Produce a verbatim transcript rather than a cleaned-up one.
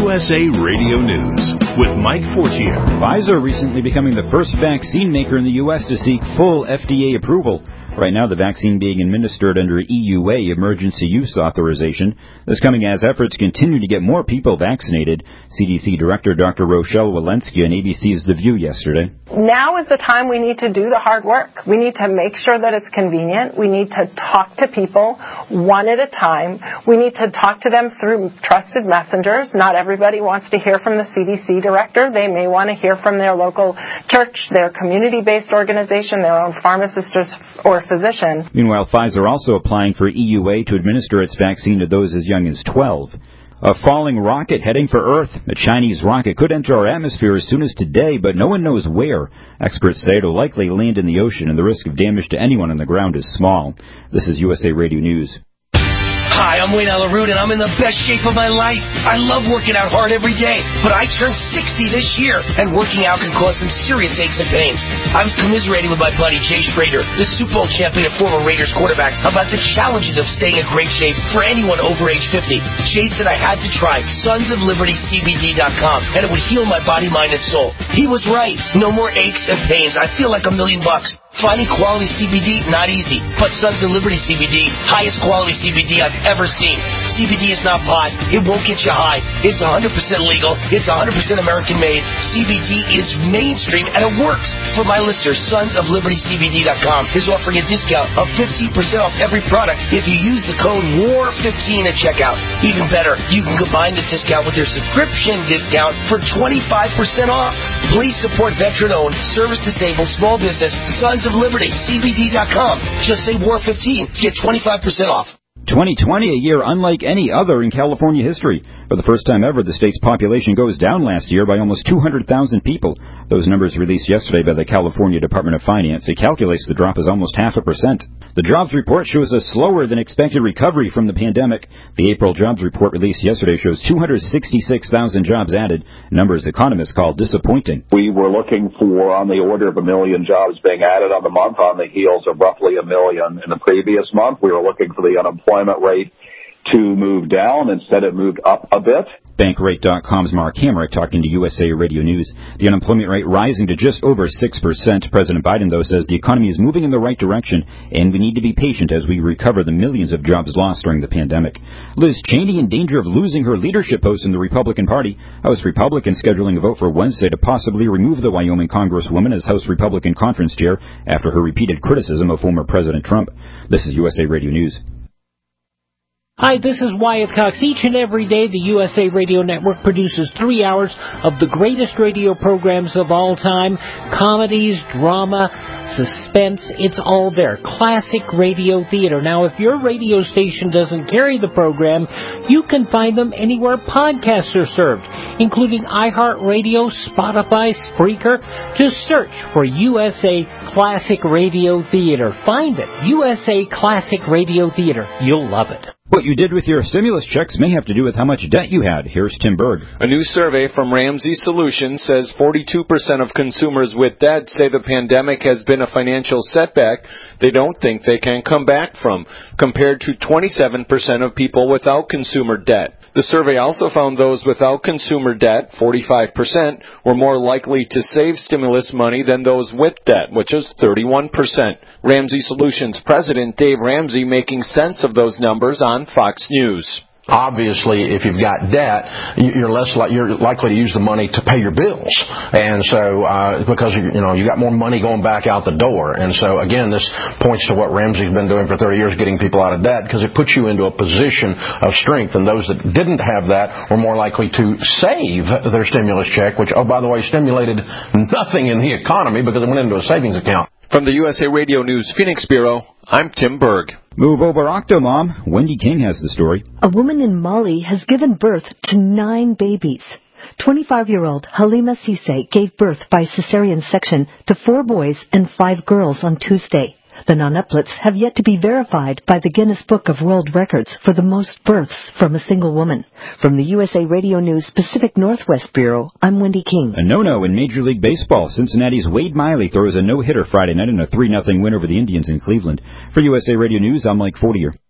U S A Radio News with Mike Fortier. Pfizer recently becoming the first vaccine maker in the U S to seek full F D A approval. Right now, the vaccine being administered under E U A, Emergency Use Authorization. This coming as efforts continue to get more people vaccinated. C D C Director Doctor Rochelle Walensky on A B C's The View yesterday. Now is the time we need to do the hard work. We need to make sure that it's convenient. We need to talk to people one at a time. We need to talk to them through trusted messengers. Not everybody wants to hear from the C D C director. They may want to hear from their local church, their community-based organization, their own pharmacist or physician. Meanwhile, Pfizer also applying for E U A to administer its vaccine to those as young as twelve. A falling rocket heading for Earth. A Chinese rocket could enter our atmosphere as soon as today, but no one knows where. Experts say it'll likely land in the ocean, and the risk of damage to anyone on the ground is small. This is U S A Radio News. Hi, I'm Wayne Alaroot, and I'm in the best shape of my life. I love working out hard every day, but I turned sixty this year, and working out can cause some serious aches and pains. I was commiserating with my buddy Jay Schrader, the Super Bowl champion and former Raiders quarterback, about the challenges of staying in great shape for anyone over age fifty. Jay said I had to try Sons of Liberty C B D dot com, and it would heal my body, mind, and soul. He was right. No more aches and pains. I feel like a million bucks. Finding quality C B D, not easy. But Sons of Liberty C B D, highest quality C B D I've ever seen. C B D is not pot. It won't get you high. It's one hundred percent legal. It's one hundred percent American made. C B D is mainstream and it works. For my listeners, Sons of Liberty C B D dot com is offering a discount of fifteen percent off every product if you use the code W A R fifteen at checkout. Even better, you can combine this discount with your subscription discount for twenty-five percent off. Please support veteran-owned, service-disabled, small business, Sons of Liberty C B D dot com. Just say W A R fifteen to get twenty-five percent off. twenty twenty, a year unlike any other in California history. For the first time ever, the state's population goes down last year by almost two hundred thousand people. Those numbers released yesterday by the California Department of Finance. It calculates the drop as almost half a percent. The jobs report shows a slower than expected recovery from the pandemic. The April jobs report released yesterday shows two hundred sixty-six thousand jobs added, numbers economists call disappointing. We were looking for on the order of a million jobs being added on the month on the heels of roughly a million in the previous month. We were looking for the unemployment rate to move down. Instead, it moved up a bit. Bankrate dot com's Mark Hamrick talking to U S A Radio News. The unemployment rate rising to just over six percent. President Biden, though, says the economy is moving in the right direction, and we need to be patient as we recover the millions of jobs lost during the pandemic. Liz Cheney in danger of losing her leadership post in the Republican Party. House Republicans scheduling a vote for Wednesday to possibly remove the Wyoming Congresswoman as House Republican Conference Chair after her repeated criticism of former President Trump. This is U S A Radio News. Hi, this is Wyatt Cox. Each and every day, the U S A Radio Network produces three hours of the greatest radio programs of all time. Comedies, drama, suspense, it's all there. Classic radio theater. Now, if your radio station doesn't carry the program, you can find them anywhere podcasts are served, including iHeartRadio, Spotify, Spreaker. Just search for U S A Classic Radio Theater. Find it. U S A Classic Radio Theater. You'll love it. What you did with your stimulus checks may have to do with how much debt you had. Here's Tim Berg. A new survey from Ramsey Solutions says forty-two percent of consumers with debt say the pandemic has been a financial setback they don't think they can come back from, compared to twenty-seven percent of people without consumer debt. The survey also found those without consumer debt, forty-five percent, were more likely to save stimulus money than those with debt, which is thirty-one percent. Ramsey Solutions President Dave Ramsey making sense of those numbers on Fox News. Obviously, if you've got debt, you're less li- you're likely to use the money to pay your bills, and so uh, because you, you know you got more money going back out the door, and so again, this points to what Ramsey's been doing for thirty years, getting people out of debt, because it puts you into a position of strength. And those that didn't have that were more likely to save their stimulus check, which, oh by the way, stimulated nothing in the economy because it went into a savings account. From the U S A Radio News Phoenix Bureau, I'm Tim Berg. Move over, Octomom. Wendy King has the story. A woman in Mali has given birth to nine babies. twenty-five-year-old Halima Cisse gave birth by cesarean section to four boys and five girls on Tuesday. The nonuplets have yet to be verified by the Guinness Book of World Records for the most births from a single woman. From the U S A Radio News Pacific Northwest Bureau, I'm Wendy King. A no-no in Major League Baseball. Cincinnati's Wade Miley throws a no-hitter Friday night in a three nothing win over the Indians in Cleveland. For U S A Radio News, I'm Mike Fortier.